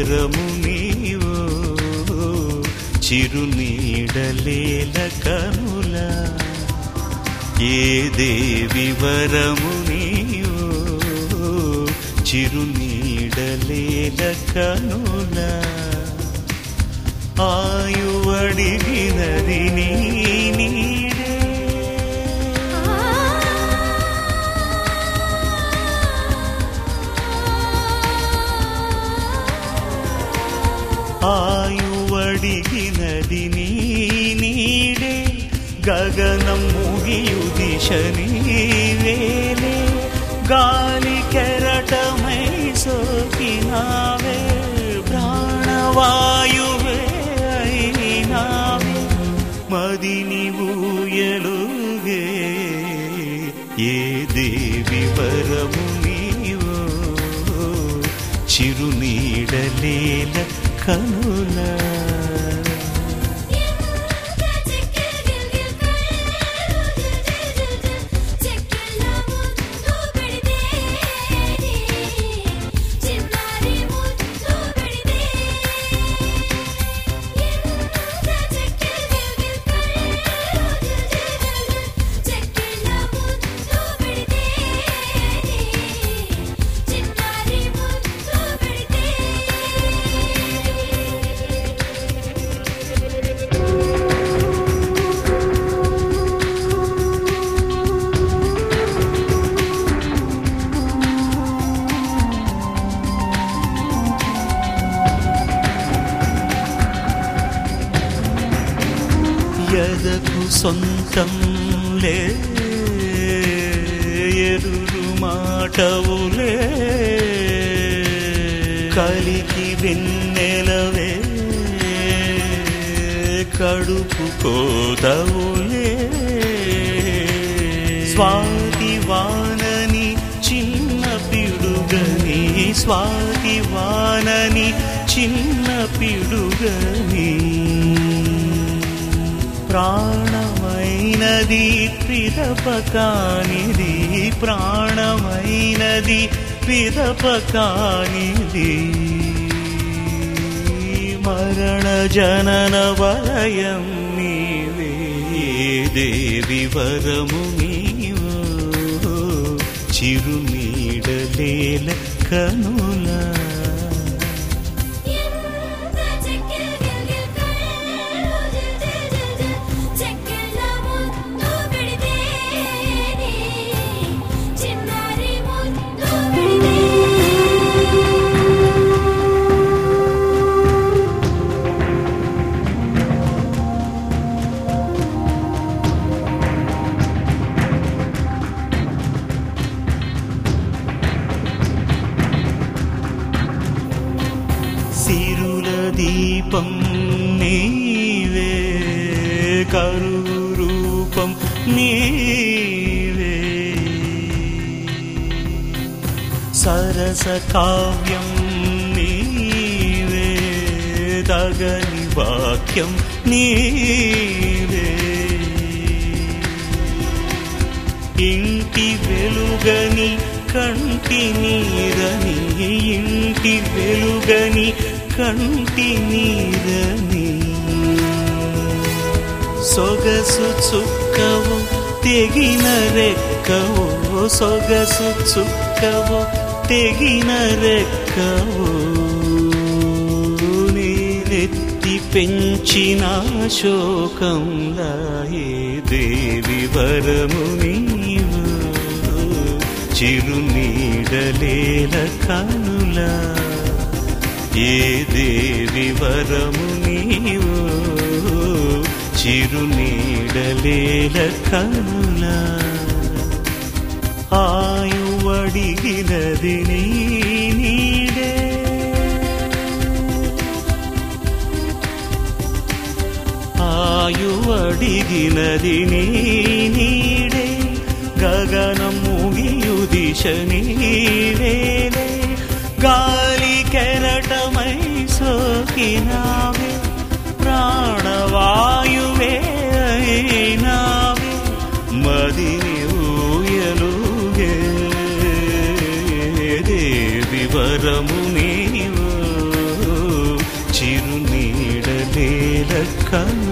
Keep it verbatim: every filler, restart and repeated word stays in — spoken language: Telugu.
వరము నీవో చిరునీడలేల కనుల ఏ దేవి వరము నీవో చిరునీడలేల కనుల ఆయువడిగినది నీ నీడే ఆయువడిగినది నీ నీడే గగనం ముగియు దిశ నీవేలే గాలి కెరటమై సోకినావే ప్రాణవాయువే అయినావే మదిని ఊయలుగే ఏ దేవి వరము నీవో చిరునీడలేల కనుల ఎదకు సొంతం లే ఎరురు మాటవులే కలికి వెన్నెలవే కడుపు కోతవులే స్వాతి వానని చిన్న పిడుగని స్వాతి వానని చిన్న పిడుగని ప్రాణమైనది పిదపకానిది ప్రాణమైనది పిదపకానిది మరణ జనన వలయం నీవే దేవి వరము నీవో చిరునీడలేల కనుల సిరుల దీపం నీవే కరువు రూపం నీవే సరస కావ్యం నీవే తగని వాక్యం నీవే ఇంటి వెలుగని కంటి నీరని ఇంటి వెలుగని కంటి నీరని సొగసు చుక్కవు తెగిన రెక్కవు సొగసు చుక్కవు తెగిన రెక్కవు నేనెత్తి పెంచిన శోకంలా ఏ దేవి వరము నీవు చిరునీడలేల కనుల ఏ దేవి వరము నీవు చిరునీడలేల కనుల ఆయువడిగినది నీ నీడే ఆయువడిగినది నీ నీడే గగనం ముగియు దిశ నీవేలే గాలి కెరటమై సోకినావే ప్రాణవాయువే అయినావే మదిని ఊయలుగే దేవి వరము నీవు వేల కన్నులు